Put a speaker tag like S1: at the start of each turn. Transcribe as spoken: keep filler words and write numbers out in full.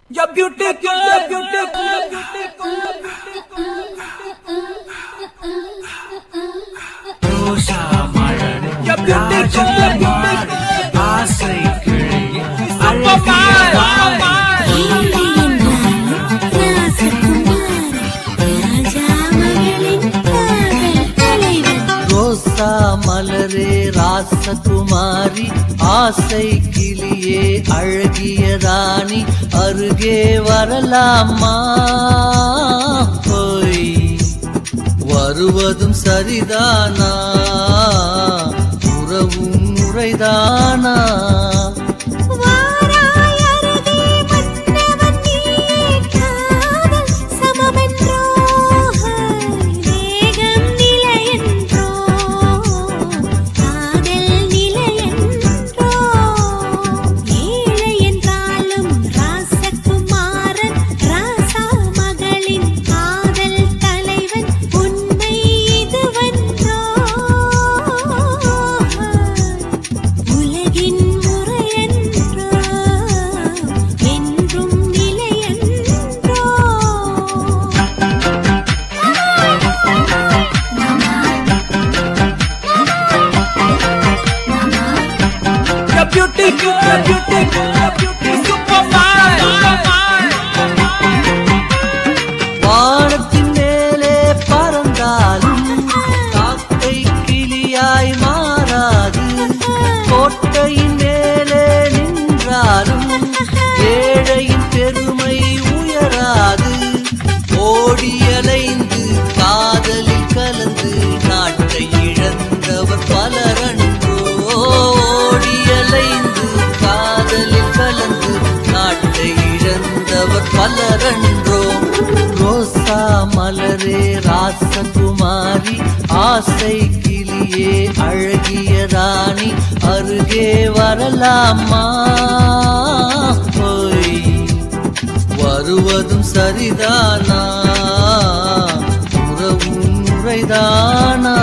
S1: You're beautiful, you're beautiful, you're beautiful, you're beautiful. Rosa Malare, you're beautiful, you're beautiful. Aasai kizhiye, Superman.
S2: ரோசா மலரே ராசகுமாரி ஆசை கிளியே அழகிய ராணி அருகே வரலாமா போய் வருவதும் சரிதானா உறவும் முறைதானா வானத்தின் மேலே பறந்தாலும் காக்கை கிளியாய் மாறாது கோட்டையின் மேலே நின்றாலும் ஏழையின் பெருமை உயராது ஓடியலைந்து காதலில் கலந்து நாட்டை இழந்தவர் பலரன்றோ ஓடியலைந்து காதலில் கலந்து நாட்டை இழந்தவர் பலரன்றோ ரோசா மலரே ராசகுமாரி ஆசை கிளியே அழகிய ராணி அருகே வரலாமா போய் வருவதும் சரிதானா உறவும் முறைதானா